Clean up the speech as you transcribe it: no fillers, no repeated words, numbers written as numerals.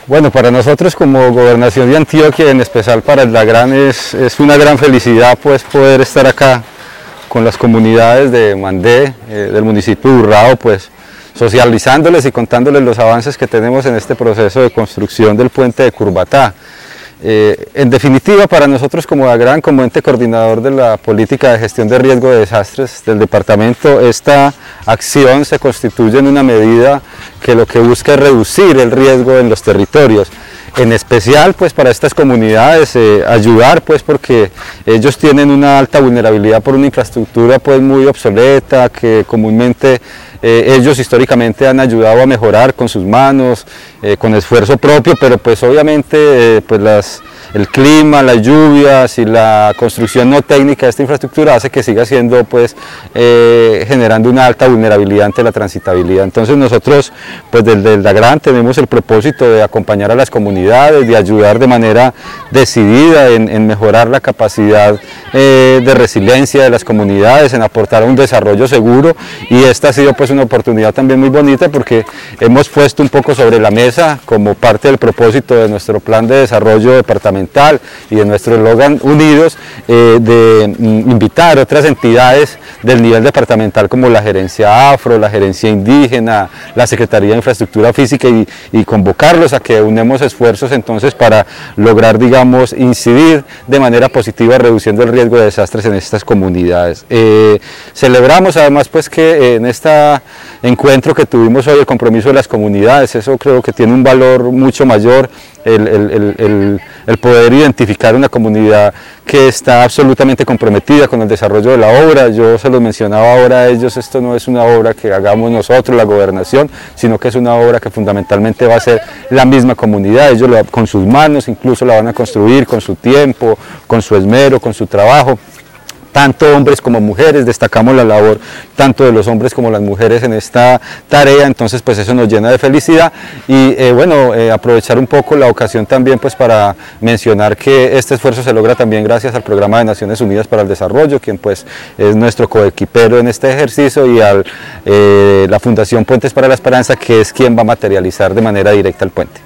Bueno, para nosotros como Gobernación de Antioquia, en especial para el Dagrán, es una gran felicidad pues poder estar acá con las comunidades de Mandé, del municipio de Urrao, pues socializándoles y contándoles los avances que tenemos en este proceso de construcción del puente de Curvatá. En definitiva, para nosotros como Dagrán, como ente coordinador de la política de gestión de riesgo de desastres del departamento, esta acción se constituye en una medida que lo que busca es reducir el riesgo en los territorios. En especial pues para estas comunidades ayudar pues porque ellos tienen una alta vulnerabilidad por una infraestructura pues muy obsoleta que comúnmente ellos históricamente han ayudado a mejorar con sus manos, con esfuerzo propio, pero pues obviamente pues el clima, las lluvias y la construcción no técnica de esta infraestructura hace que siga siendo pues generando una alta vulnerabilidad ante la transitabilidad. Entonces nosotros pues desde el Dagrán tenemos el propósito de acompañar a las comunidades, de ayudar de manera decidida en mejorar la capacidad de resiliencia de las comunidades, en aportar a un desarrollo seguro, y esta ha sido pues una oportunidad también muy bonita porque hemos puesto un poco sobre la mesa como parte del propósito de nuestro plan de desarrollo departamental y de nuestro eslogan Unidos, de invitar otras entidades del nivel departamental como la Gerencia Afro, la Gerencia Indígena, la Secretaría de Infraestructura Física y convocarlos a que unamos esfuerzos entonces para lograr, digamos, incidir de manera positiva reduciendo el riesgo de desastres en estas comunidades. Celebramos además pues que en este encuentro que tuvimos hoy el compromiso de las comunidades, eso creo que tiene un valor mucho mayor, el poder identificar una comunidad que está absolutamente comprometida con el desarrollo de la obra. Yo se los mencionaba ahora a ellos, esto no es una obra que hagamos nosotros, la gobernación, sino que es una obra que fundamentalmente va a ser la misma comunidad. Ellos con sus manos incluso la van a construir, con su tiempo, con su esmero, con su trabajo. Tanto hombres como mujeres, destacamos la labor tanto de los hombres como las mujeres en esta tarea, entonces pues eso nos llena de felicidad y aprovechar un poco la ocasión también pues para mencionar que este esfuerzo se logra también gracias al Programa de Naciones Unidas para el Desarrollo, quien pues es nuestro coequipero en este ejercicio, y a la Fundación Puentes para la Esperanza, que es quien va a materializar de manera directa el puente.